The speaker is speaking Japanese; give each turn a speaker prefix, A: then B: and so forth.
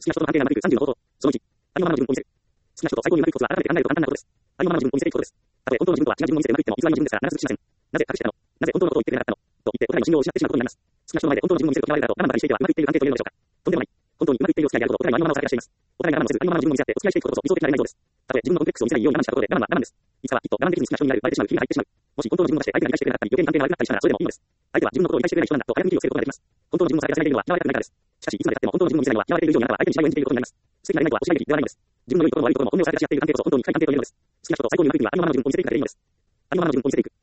A: きな人との関係が長引く30の方法。その1、ありのままの自分を見せる。好きな人と最高にうまくいくコツは改めて考えると簡単なことです。ありのままの自分を見せていくことです。たとえ本当の自分とは違う自分を見せてうまくいっても偽りの自分ですから、必ずしません。なぜ隠してたの？なぜ本当のことを言ってくれなかったの？と言ってお互いの信用を失ってしまうことになります。好きな人の前で本当の自分を見せると嫌われたらと我慢ばかりしていてはうまくいっている関係というのでしょうか。とんでもない。本当にうまくいっているお付き合いであることをお互いのありのままをさらけ出しています。お互いが我慢せずありのままの自分を見せ合ってお付き合いしていくことこそ理想的な恋愛像です。たとえ自分のコンプレックスを見せないように我慢したところで我慢は我慢です。いつかはきっと我慢できずに好きな人になる、バレてしまう、気が入ってしまう。もし本当の自分を出して相手が理解してくれなかったり余計に関係が悪くなったりしたらそれでもいいのです。相手は自分のことを理解してくれない人なんだと早くに切りをつけることができます。本当の自分をさらけ出さないでいるのは嫌われたくないからです。しかしいつまでたっても本当の自分を見せないのは嫌われている以上にあなたは相手に試合を演じていることになります。素敵な恋愛とは押し上げるではないのです。自分の良いところも悪いところも本音をさらけ出し合っている関係こそ本当に深い関係というのです。好きな人と最高にうまくいくにはありのままの自分を見せていくだけでいいのです。ありのままの自分を見せていく。